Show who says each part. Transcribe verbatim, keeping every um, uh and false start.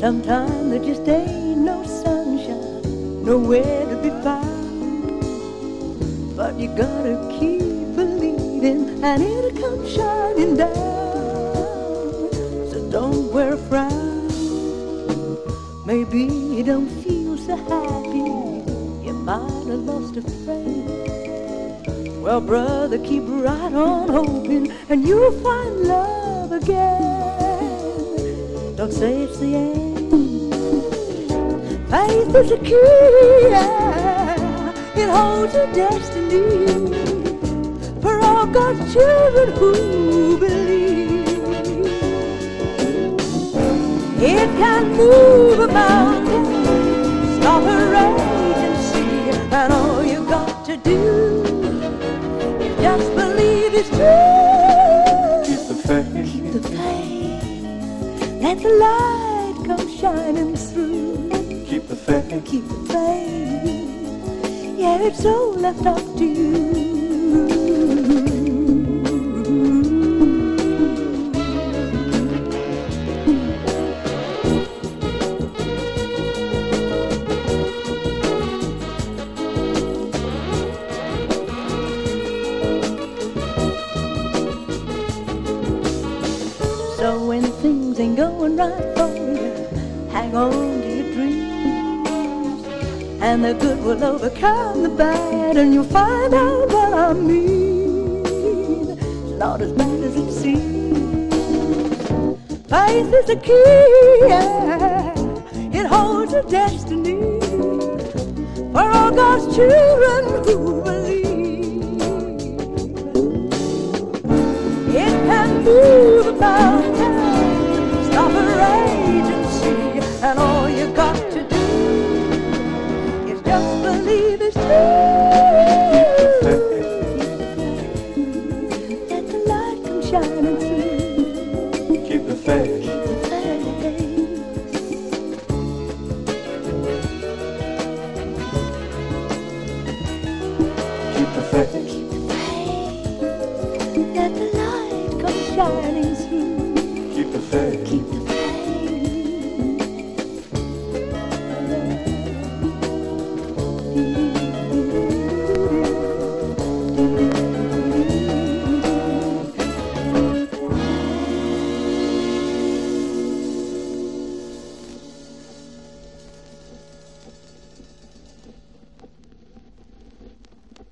Speaker 1: Sometimes there just ain't no sunshine, nowhere to be found. But you gotta keep believing, and it'll come shining down. So don't wear a frown. Maybe you don't feel so happy, you might have lost a friend. Well, brother, keep right on hoping, and you'll find love again. Don't say it's the end. Faith is a key, yeah. It holds a destiny for all God's children who believe. It can move a mountain, stop a raging sea, and all you got to do is just believe it's true.
Speaker 2: Keep the faith.
Speaker 1: Keep the faith. Let the light come shining through.
Speaker 2: Keep the faith.
Speaker 1: Keep the faith. Yeah, it's all left up to you. So when things ain't going right for you, hang on to your dreams, and the good will overcome the bad, and you'll find out what I mean. It's not as bad as it seems. Faith is the key, yeah. It holds a destiny for all God's children who